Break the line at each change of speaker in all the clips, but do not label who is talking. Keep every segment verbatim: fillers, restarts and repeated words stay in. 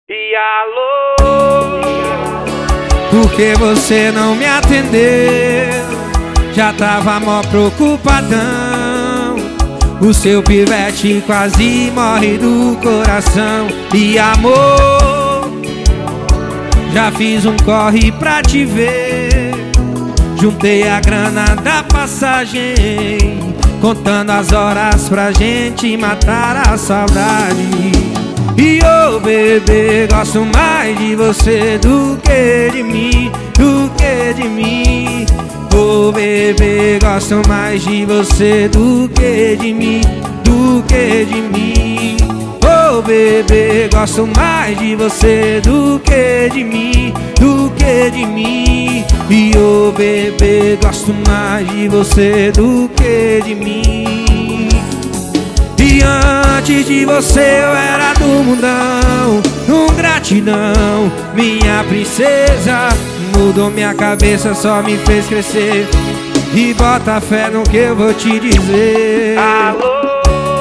E alô,
Por que você não me atendeu? Já tava mó preocupadão. O seu pivete quase morre do coração. E amor, já fiz um corre pra te ver. Juntei a grana da passagem, contando as horas pra gente matar a saudade. E ô oh, bebê, gosto mais de você do que de mim, do que de mim. Ô oh, bebê, gosto mais de você do que de mim, do que de mim. Ô oh, bebê, gosto mais de você do que de mim, do que de mim. E ô oh, bebê, gosto mais de você do que de mim. E antes de você eu era do mundão, um gratidão, minha princesa. Mudou minha cabeça, só me fez crescer. E bota fé no que eu vou te dizer.
alô,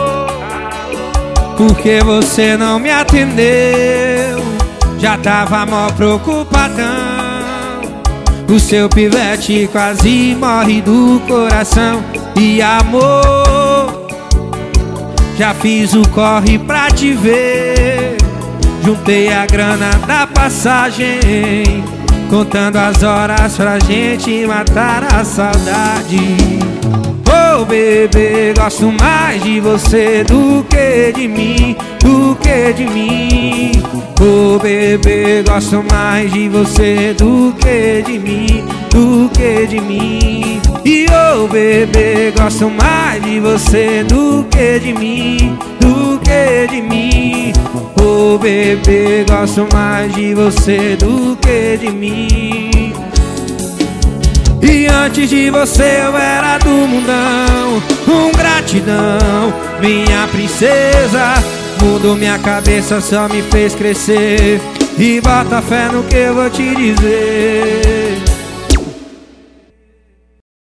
Por que você não me atendeu? Já tava mó preocupadão. O seu pivete quase morre do coração. E amor, já fiz o corre pra te ver. Juntei a grana da passagem, contando as horas pra gente matar a saudade. Ô oh, bebê, gosto mais de você do que de mim, do que de mim. Ô oh, bebê, gosto mais de você do que de mim, do que de mim. E ô oh, bebê, gosto mais de você do que de mim, do que de mim. Ô oh, bebê, gosto mais de você do que de mim. E antes de você eu era do mundão, um gratidão, minha princesa. Mudou minha cabeça, só me fez crescer. E bota fé no que eu vou te dizer.